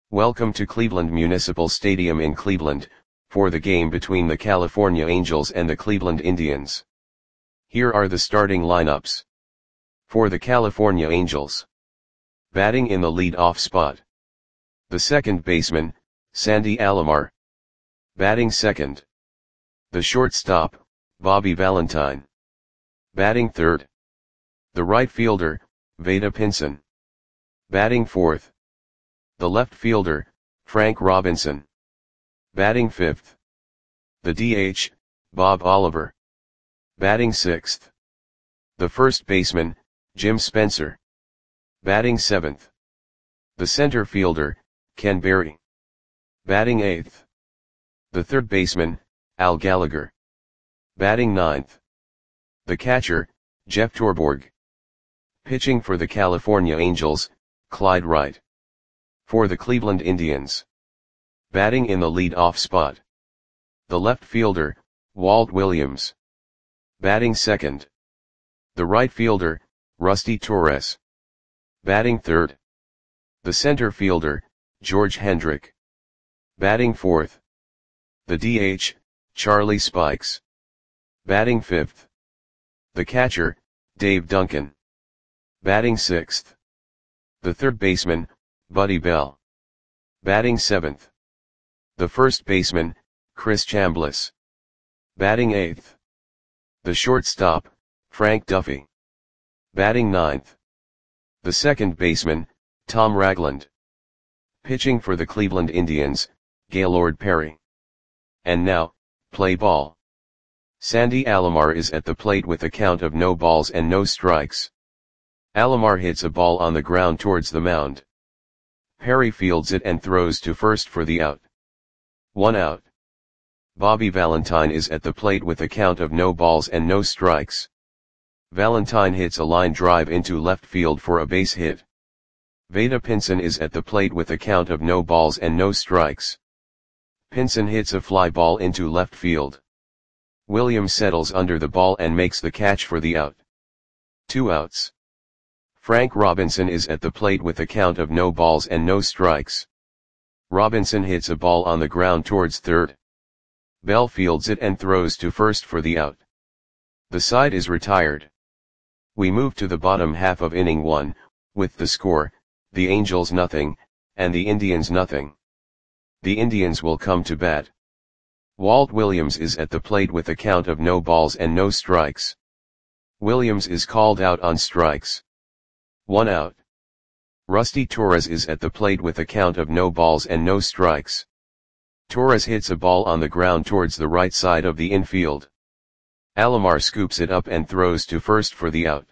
Welcome to Cleveland Municipal Stadium in Cleveland, for the game between the California Angels and the Cleveland Indians. Here are the starting lineups. For the California Angels. Batting in the lead-off spot. The second baseman, Sandy Alomar. Batting second. The shortstop, Bobby Valentine. Batting third. The right fielder, Vada Pinson. Batting fourth. The left fielder, Frank Robinson. Batting fifth. The DH, Bob Oliver. Batting sixth. The first baseman, Jim Spencer. Batting seventh. The center fielder, Ken Berry. Batting eighth. The third baseman, Al Gallagher. Batting ninth. The catcher, Jeff Torborg. Pitching for the California Angels, Clyde Wright. For the Cleveland Indians. Batting in the lead-off spot. The left fielder, Walt Williams. Batting second. The right fielder, Rusty Torres. Batting third. The center fielder, George Hendrick. Batting fourth. The DH, Charlie Spikes. Batting fifth. The catcher, Dave Duncan. Batting sixth. The third baseman, Buddy Bell. Batting seventh. The first baseman, Chris Chambliss. Batting eighth. The shortstop, Frank Duffy. Batting ninth. The second baseman, Tom Ragland. Pitching for the Cleveland Indians, Gaylord Perry. And now, play ball. Sandy Alomar is at the plate with a count of no balls and no strikes. Alomar hits a ball on the ground towards the mound. Perry fields it and throws to first for the out. 1 out. Bobby Valentine is at the plate with a count of no balls and no strikes. Valentine hits a line drive into left field for a base hit. Vada Pinson is at the plate with a count of no balls and no strikes. Pinson hits a fly ball into left field. Williams settles under the ball and makes the catch for the out. 2 outs. Frank Robinson is at the plate with a count of no balls and no strikes. Robinson hits a ball on the ground towards third. Bell fields it and throws to first for the out. The side is retired. We move to the bottom half of inning 1, with the score, the Angels nothing, and the Indians nothing. The Indians will come to bat. Walt Williams is at the plate with a count of no balls and no strikes. Williams is called out on strikes. 1 out. Rusty Torres is at the plate with a count of no balls and no strikes. Torres hits a ball on the ground towards the right side of the infield. Alomar scoops it up and throws to first for the out.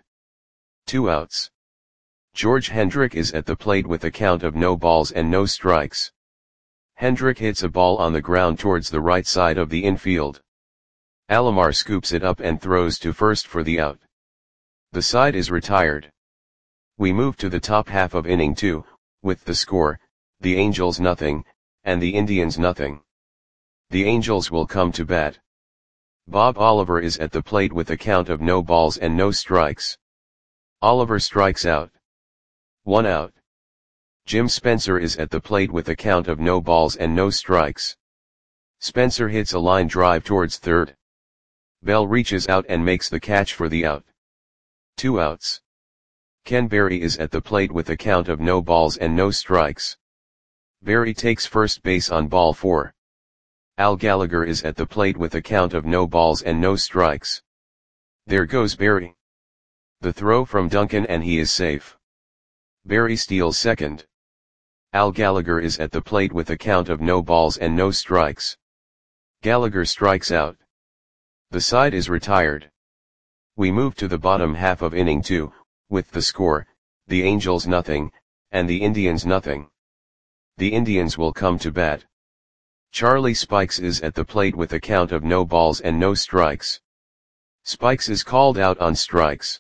2 outs. George Hendrick is at the plate with a count of no balls and no strikes. Hendrick hits a ball on the ground towards the right side of the infield. Alomar scoops it up and throws to first for the out. The side is retired. We move to the top half of inning 2, with the score, the Angels nothing, and the Indians nothing. The Angels will come to bat. Bob Oliver is at the plate with a count of no balls and no strikes. Oliver strikes out. 1 out. Jim Spencer is at the plate with a count of no balls and no strikes. Spencer hits a line drive towards third. Bell reaches out and makes the catch for the out. 2 outs. Ken Berry is at the plate with a count of no balls and no strikes. Berry takes first base on ball 4. Al Gallagher is at the plate with a count of no balls and no strikes. There goes Berry. The throw from Duncan and he is safe. Berry steals second. Al Gallagher is at the plate with a count of no balls and no strikes. Gallagher strikes out. The side is retired. We move to the bottom half of inning 2, with the score, the Angels nothing, and the Indians nothing. The Indians will come to bat. Charlie Spikes is at the plate with a count of no balls and no strikes. Spikes is called out on strikes.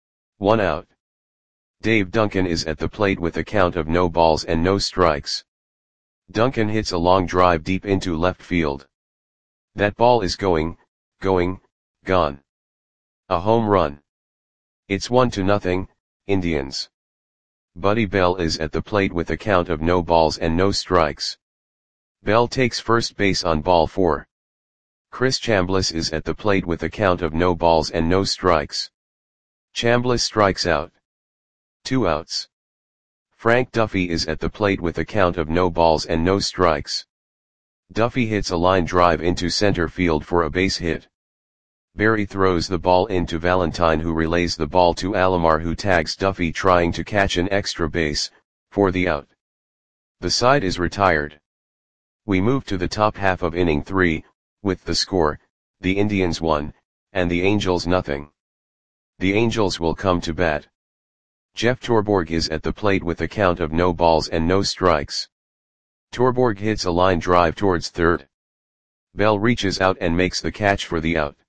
1 out. Dave Duncan is at the plate with a count of no balls and no strikes. Duncan hits a long drive deep into left field. That ball is going, gone. A home run. It's 1-0, Indians. Buddy Bell is at the plate with a count of no balls and no strikes. Bell takes first base on ball 4. Chris Chambliss is at the plate with a count of no balls and no strikes. Chambliss strikes out. 2 outs. Frank Duffy is at the plate with a count of no balls and no strikes. Duffy hits a line drive into center field for a base hit. Berry throws the ball into Valentine, who relays the ball to Alomar, who tags Duffy trying to catch an extra base, for the out. The side is retired. We move to the top half of inning 3, with the score, the Indians 1, and the Angels nothing. The Angels will come to bat. Jeff Torborg is at the plate with a count of no balls and no strikes. Torborg hits a line drive towards third. Bell reaches out and makes the catch for the out.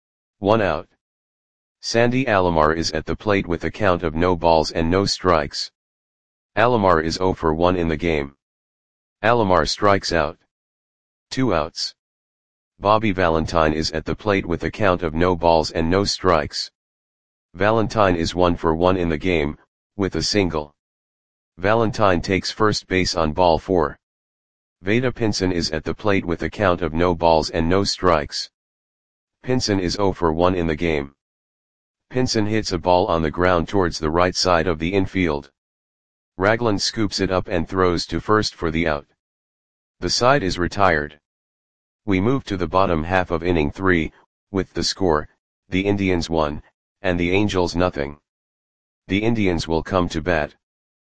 1 out. Sandy Alomar is at the plate with a count of no balls and no strikes. Alomar is 0 for 1 in the game. Alomar strikes out. 2 outs. Bobby Valentine is at the plate with a count of no balls and no strikes. Valentine is 1 for 1 in the game, with a single. Valentine takes first base on ball 4. Vada Pinson is at the plate with a count of no balls and no strikes. Pinson is 0 for 1 in the game. Pinson hits a ball on the ground towards the right side of the infield. Ragland scoops it up and throws to first for the out. The side is retired. We move to the bottom half of inning 3, with the score, the Indians 1, and the Angels nothing. The Indians will come to bat.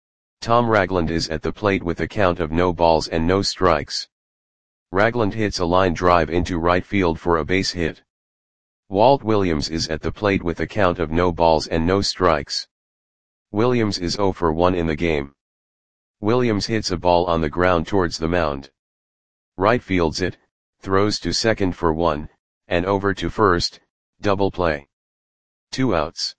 Tom Ragland is at the plate with a count of no balls and no strikes. Ragland hits a line drive into right field for a base hit. Walt Williams is at the plate with a count of no balls and no strikes. Williams is 0 for 1 in the game. Williams hits a ball on the ground towards the mound. Right fields it, throws to second for 1, and over to first, double play. 2 outs.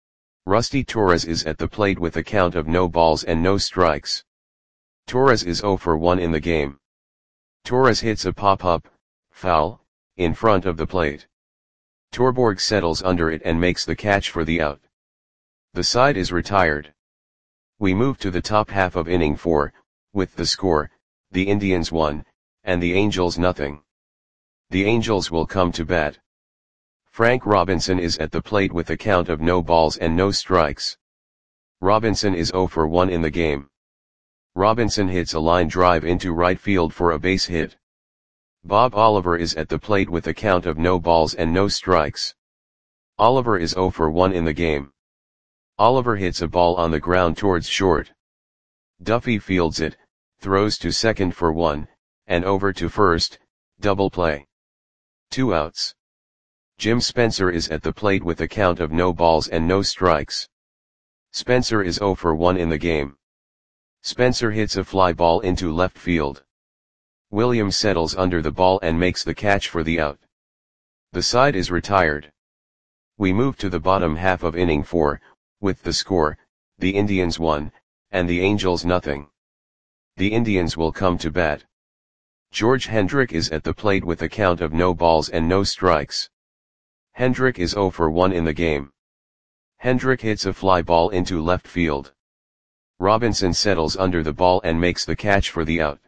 Rusty Torres is at the plate with a count of no balls and no strikes. Torres is 0 for 1 in the game. Torres hits a pop-up, foul, in front of the plate. Torborg settles under it and makes the catch for the out. The side is retired. We move to the top half of inning 4, with the score, the Indians 1, and the Angels nothing. The Angels will come to bat. Frank Robinson is at the plate with a count of no balls and no strikes. Robinson is 0 for 1 in the game. Robinson hits a line drive into right field for a base hit. Bob Oliver is at the plate with a count of no balls and no strikes. Oliver is 0 for 1 in the game. Oliver hits a ball on the ground towards short. Duffy fields it, throws to second for 1, and over to first, double play. 2 outs. Jim Spencer is at the plate with a count of no balls and no strikes. Spencer is 0 for 1 in the game. Spencer hits a fly ball into left field. Williams settles under the ball and makes the catch for the out. The side is retired. We move to the bottom half of inning 4, with the score, the Indians 1, and the Angels nothing. The Indians will come to bat. George Hendrick is at the plate with a count of no balls and no strikes. Hendrick is 0 for 1 in the game. Hendrick hits a fly ball into left field. Robinson settles under the ball and makes the catch for the out.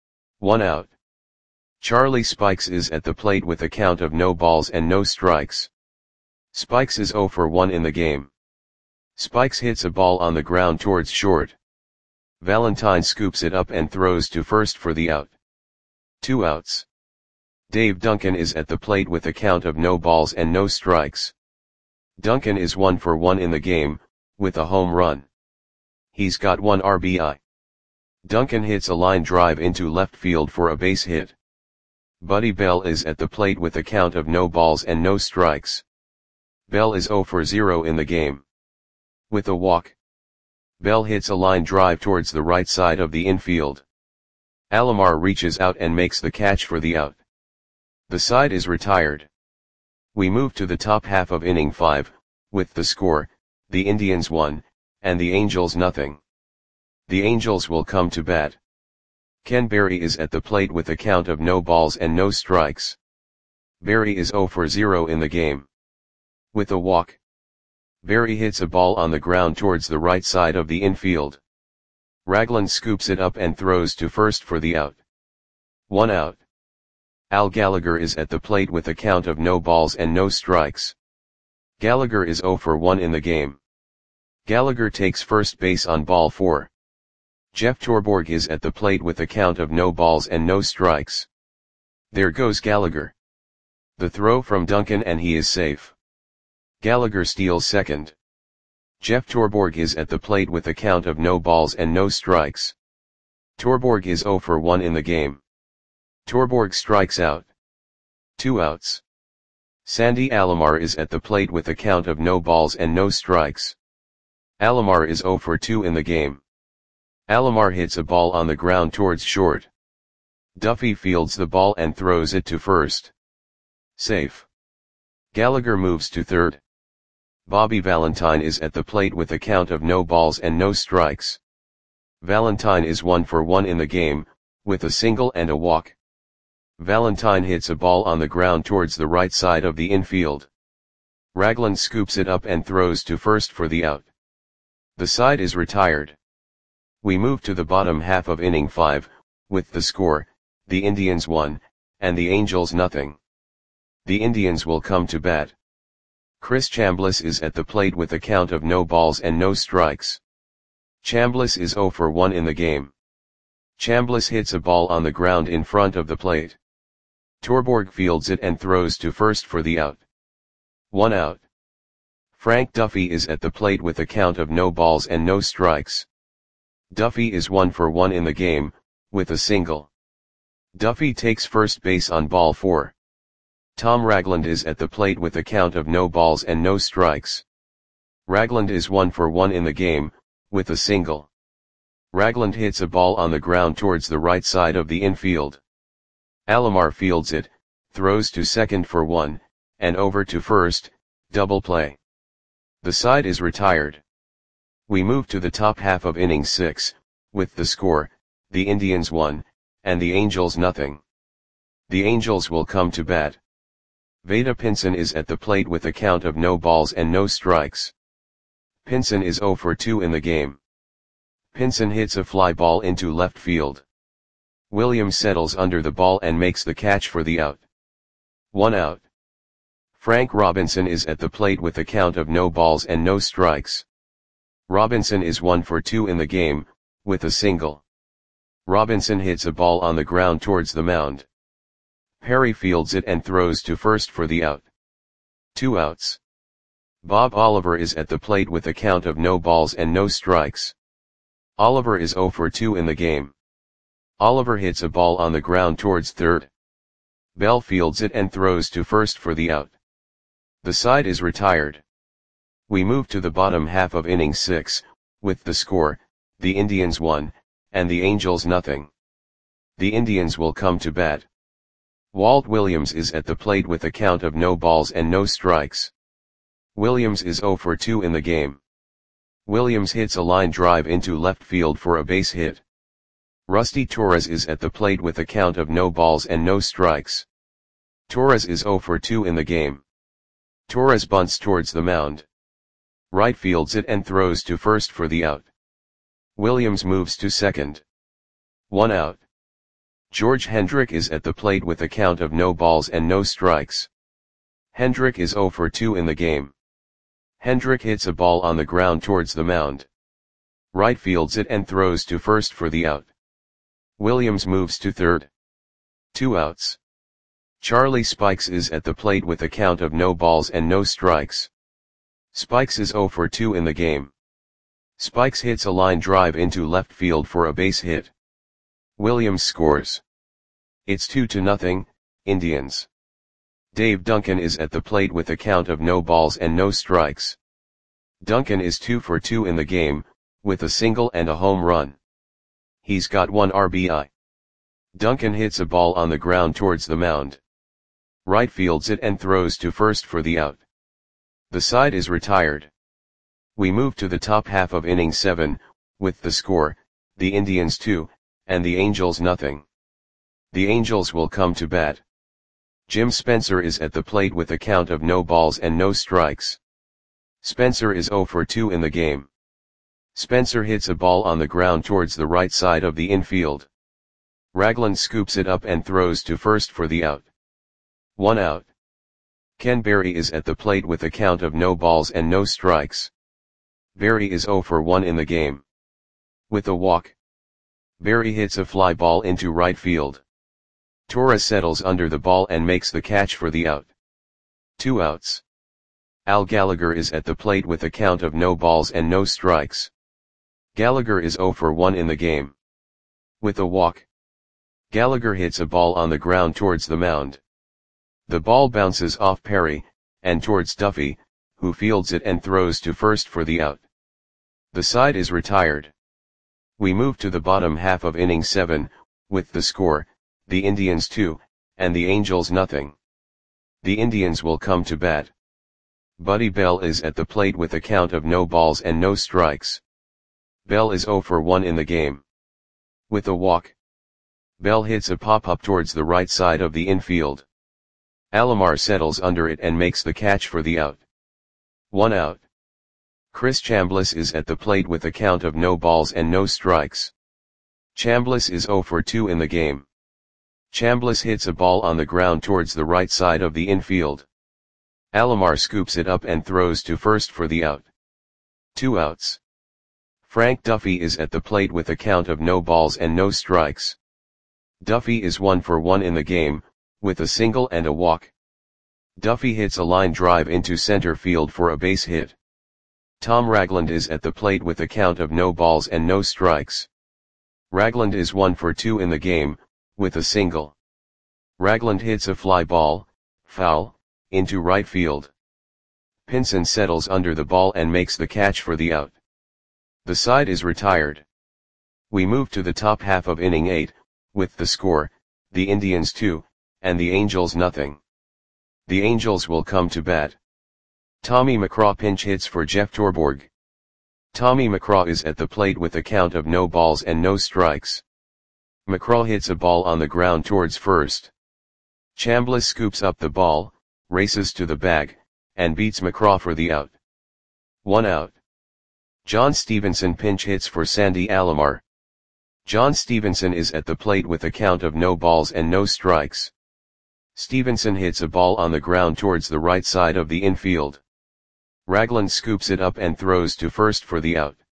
1 out. Charlie Spikes is at the plate with a count of no balls and no strikes. Spikes is 0 for 1 in the game. Spikes hits a ball on the ground towards short. Valentine scoops it up and throws to first for the out. 2 outs. Dave Duncan is at the plate with a count of no balls and no strikes. Duncan is 1 for 1 in the game, with a home run. He's got 1 RBI. Duncan hits a line drive into left field for a base hit. Buddy Bell is at the plate with a count of no balls and no strikes. Bell is 0 for 0 in the game. With a walk. Bell hits a line drive towards the right side of the infield. Alomar reaches out and makes the catch for the out. The side is retired. We move to the top half of inning 5, with the score, the Indians 1, and the Angels nothing. The Angels will come to bat. Ken Berry is at the plate with a count of no balls and no strikes. Berry is 0 for 0 in the game. With a walk. Berry hits a ball on the ground towards the right side of the infield. Ragland scoops it up and throws to first for the out. 1 out. Al Gallagher is at the plate with a count of no balls and no strikes. Gallagher is 0 for 1 in the game. Gallagher takes first base on ball 4. Jeff Torborg is at the plate with a count of no balls and no strikes. There goes Gallagher. The throw from Duncan and he is safe. Gallagher steals second. Jeff Torborg is at the plate with a count of no balls and no strikes. Torborg is 0 for 1 in the game. Torborg strikes out. 2 outs. Sandy Alomar is at the plate with a count of no balls and no strikes. Alomar is 0 for 2 in the game. Alomar hits a ball on the ground towards short. Duffy fields the ball and throws it to first. Safe. Gallagher moves to third. Bobby Valentine is at the plate with a count of no balls and no strikes. Valentine is 1 for 1 in the game, with a single and a walk. Valentine hits a ball on the ground towards the right side of the infield. Ragland scoops it up and throws to first for the out. The side is retired. We move to the bottom half of inning 5, with the score, the Indians 1, and the Angels nothing. The Indians will come to bat. Chris Chambliss is at the plate with a count of no balls and no strikes. Chambliss is 0 for 1 in the game. Chambliss hits a ball on the ground in front of the plate. Torborg fields it and throws to first for the out. 1 out. Frank Duffy is at the plate with a count of no balls and no strikes. Duffy is 1 for 1 in the game, with a single. Duffy takes first base on ball 4. Tom Ragland is at the plate with a count of no balls and no strikes. Ragland is 1 for 1 in the game, with a single. Ragland hits a ball on the ground towards the right side of the infield. Alomar fields it, throws to second for 1, and over to first, double play. The side is retired. We move to the top half of inning 6, with the score, the Indians 1, and the Angels nothing. The Angels will come to bat. Vada Pinson is at the plate with a count of no balls and no strikes. Pinson is 0 for 2 in the game. Pinson hits a fly ball into left field. Williams settles under the ball and makes the catch for the out. 1 out. Frank Robinson is at the plate with a count of no balls and no strikes. Robinson is 1 for 2 in the game, with a single. Robinson hits a ball on the ground towards the mound. Perry fields it and throws to first for the out. 2 outs. Bob Oliver is at the plate with a count of no balls and no strikes. Oliver is 0 for 2 in the game. Oliver hits a ball on the ground towards third. Bell fields it and throws to first for the out. The side is retired. We move to the bottom half of inning 6, with the score, the Indians 1, and the Angels nothing. The Indians will come to bat. Walt Williams is at the plate with a count of no balls and no strikes. Williams is 0 for 2 in the game. Williams hits a line drive into left field for a base hit. Rusty Torres is at the plate with a count of no balls and no strikes. Torres is 0 for 2 in the game. Torres bunts towards the mound. Right fields it and throws to first for the out. Williams moves to second. 1 out. George Hendrick is at the plate with a count of no balls and no strikes. Hendrick is 0 for 2 in the game. Hendrick hits a ball on the ground towards the mound. Right fields it and throws to first for the out. Williams moves to third. 2 outs. Charlie Spikes is at the plate with a count of no balls and no strikes. Spikes is 0 for 2 in the game. Spikes hits a line drive into left field for a base hit. Williams scores. It's 2-0, Indians. Dave Duncan is at the plate with a count of no balls and no strikes. Duncan is 2 for 2 in the game, with a single and a home run. He's got 1 RBI. Duncan hits a ball on the ground towards the mound. Right fields it and throws to first for the out. The side is retired. We move to the top half of inning 7, with the score, the Indians 2, and the Angels nothing. The Angels will come to bat. Jim Spencer is at the plate with a count of no balls and no strikes. Spencer is 0 for 2 in the game. Spencer hits a ball on the ground towards the right side of the infield. Ragland scoops it up and throws to first for the out. 1 out. Ken Berry is at the plate with a count of no balls and no strikes. Berry is 0 for 1 in the game. With a walk, Berry hits a fly ball into right field. Torres settles under the ball and makes the catch for the out. 2 outs. Al Gallagher is at the plate with a count of no balls and no strikes. Gallagher is 0 for 1 in the game. With a walk, Gallagher hits a ball on the ground towards the mound. The ball bounces off Perry, and towards Duffy, who fields it and throws to first for the out. The side is retired. We move to the bottom half of inning 7, with the score, the Indians 2, and the Angels nothing. The Indians will come to bat. Buddy Bell is at the plate with a count of no balls and no strikes. Bell is 0 for 1 in the game. With a walk, Bell hits a pop-up towards the right side of the infield. Alomar settles under it and makes the catch for the out. 1 out. Chris Chambliss is at the plate with a count of no balls and no strikes. Chambliss is 0 for 2 in the game. Chambliss hits a ball on the ground towards the right side of the infield. Alomar scoops it up and throws to first for the out. 2 outs. Frank Duffy is at the plate with a count of no balls and no strikes. Duffy is 1 for 1 in the game, with a single and a walk. Duffy hits a line drive into center field for a base hit. Tom Ragland is at the plate with a count of no balls and no strikes. Ragland is 1 for 2 in the game, with a single. Ragland hits a fly ball, foul, into right field. Pinson settles under the ball and makes the catch for the out. The side is retired. We move to the top half of inning 8, with the score, the Indians 2, and the Angels nothing. The Angels will come to bat. Tommy McCraw pinch hits for Jeff Torborg. Tommy McCraw is at the plate with a count of no balls and no strikes. McCraw hits a ball on the ground towards first. Chambliss scoops up the ball, races to the bag, and beats McCraw for the out. 1 out. John Stevenson pinch hits for Sandy Alomar. John Stevenson is at the plate with a count of no balls and no strikes. Stevenson hits a ball on the ground towards the right side of the infield. Ragland scoops it up and throws to first for the out.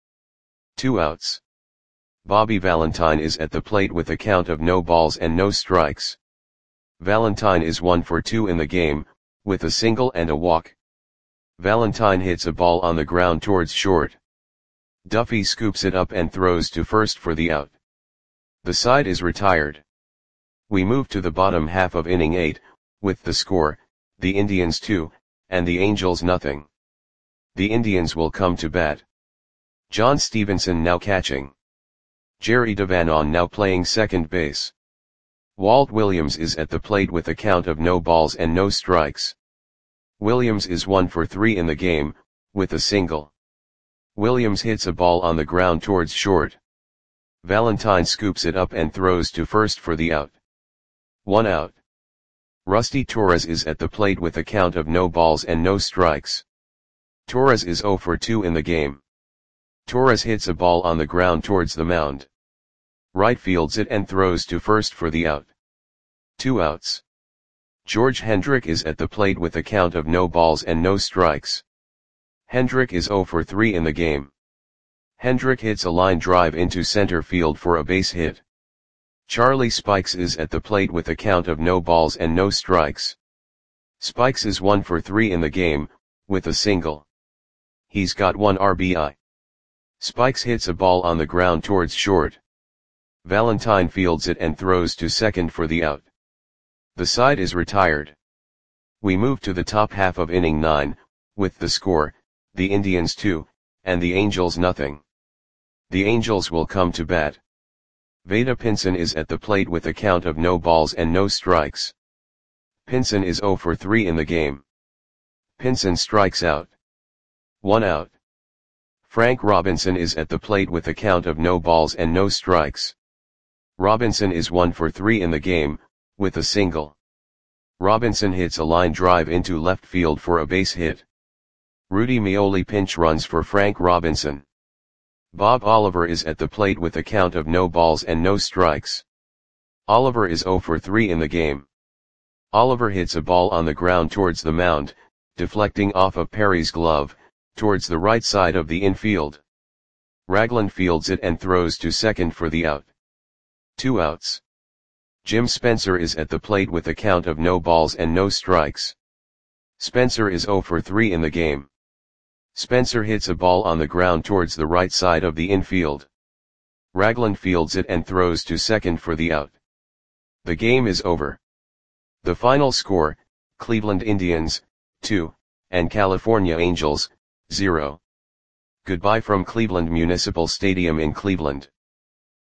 2 outs. Bobby Valentine is at the plate with a count of no balls and no strikes. Valentine is 1 for 2 in the game, with a single and a walk. Valentine hits a ball on the ground towards short. Duffy scoops it up and throws to first for the out. The side is retired. We move to the bottom half of inning 8, with the score, the Indians 2, and the Angels nothing. The Indians will come to bat. John Stevenson now catching. Jerry Devanon now playing second base. Walt Williams is at the plate with a count of no balls and no strikes. Williams is 1 for 3 in the game, with a single. Williams hits a ball on the ground towards short. Valentine scoops it up and throws to first for the out. 1 out. Rusty Torres is at the plate with a count of no balls and no strikes. Torres is 0 for 2 in the game. Torres hits a ball on the ground towards the mound. Right fields it and throws to first for the out. 2 outs. George Hendrick is at the plate with a count of no balls and no strikes. Hendrick is 0 for 3 in the game. Hendrick hits a line drive into center field for a base hit. Charlie Spikes is at the plate with a count of no balls and no strikes. Spikes is 1 for 3 in the game, with a single. He's got 1 RBI. Spikes hits a ball on the ground towards short. Valentine fields it and throws to second for the out. The side is retired. We move to the top half of inning 9, with the score, the Indians 2, and the Angels nothing. The Angels will come to bat. Vada Pinson is at the plate with a count of no balls and no strikes. Pinson is 0 for 3 in the game. Pinson strikes out. 1 out. Frank Robinson is at the plate with a count of no balls and no strikes. Robinson is 1 for 3 in the game, with a single. Robinson hits a line drive into left field for a base hit. Rudy Meoli pinch runs for Frank Robinson. Bob Oliver is at the plate with a count of no balls and no strikes. Oliver is 0 for 3 in the game. Oliver hits a ball on the ground towards the mound, deflecting off of Perry's glove, towards the right side of the infield. Ragland fields it and throws to second for the out. 2 outs. Jim Spencer is at the plate with a count of no balls and no strikes. Spencer is 0 for 3 in the game. Spencer hits a ball on the ground towards the right side of the infield. Ragland fields it and throws to second for the out. The game is over. The final score, Cleveland Indians, 2, and California Angels, 0. Goodbye from Cleveland Municipal Stadium in Cleveland.